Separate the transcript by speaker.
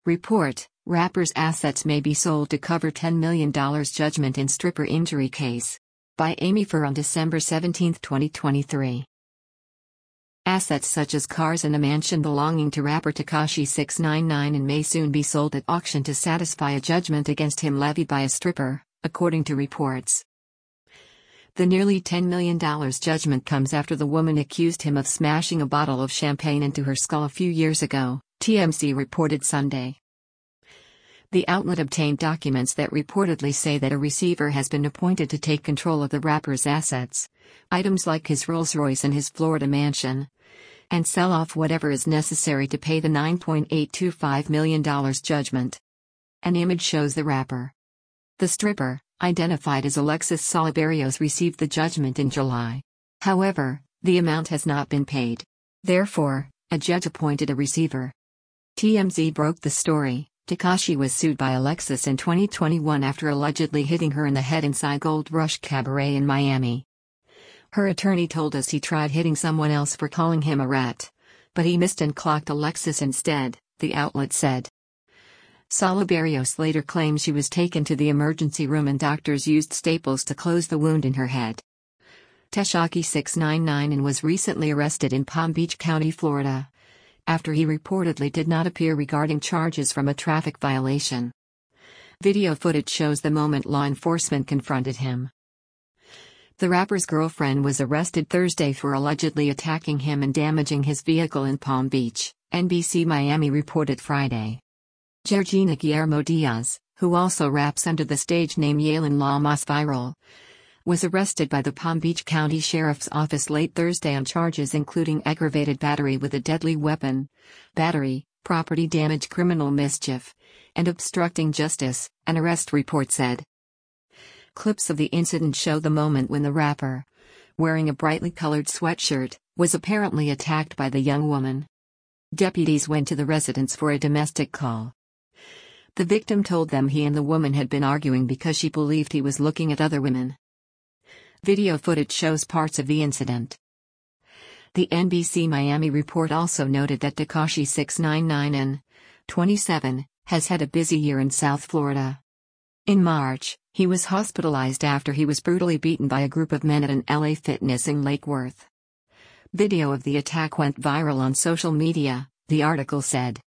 Speaker 1: Report: Rapper's assets may be sold to cover $10 million judgment in stripper injury case. By Amy Fur on December 17, 2023. Assets such as cars and a mansion belonging to rapper Tekashi 6ix9ine may soon be sold at auction to satisfy a judgment against him levied by a stripper, according to reports. The nearly $10 million judgment comes after the woman accused him of smashing a bottle of champagne into her skull a few years ago, TMZ reported Sunday. The outlet obtained documents that reportedly say that a receiver has been appointed to take control of the rapper's assets, items like his Rolls-Royce and his Florida mansion, and sell off whatever is necessary to pay the $9.825 million judgment. An image shows the rapper. The stripper, identified as Alexis Salaberios, received the judgment in July. However, the amount has not been paid. Therefore, a judge appointed a receiver. TMZ broke the story. Tekashi was sued by Alexis in 2021 after allegedly hitting her in the head inside Gold Rush Cabaret in Miami. Her attorney told us he tried hitting someone else for calling him a rat, but he missed and clocked Alexis instead, the outlet said. Salaberios later claimed she was taken to the emergency room and doctors used staples to close the wound in her head. Tekashi 6ix9ine was recently arrested in Palm Beach County, Florida, after he reportedly did not appear regarding charges from a traffic violation. Video footage shows the moment law enforcement confronted him. The rapper's girlfriend was arrested Thursday for allegedly attacking him and damaging his vehicle in Palm Beach, NBC Miami reported Friday. Georgina Guillermo Diaz, who also raps under the stage name Yailin La Mas Viral, was arrested by the Palm Beach County Sheriff's Office late Thursday on charges including aggravated battery with a deadly weapon, battery, property damage, criminal mischief, and obstructing justice, an arrest report said. Clips of the incident show the moment when the rapper, wearing a brightly colored sweatshirt, was apparently attacked by the young woman. Deputies went to the residence for a domestic call. The victim told them he and the woman had been arguing because she believed he was looking at other women. Video footage shows parts of the incident. The NBC Miami report also noted that Tekashi 6ix9ine, 27, has had a busy year in South Florida. In March, he was hospitalized after he was brutally beaten by a group of men at an LA Fitness in Lake Worth. Video of the attack went viral on social media, the article said.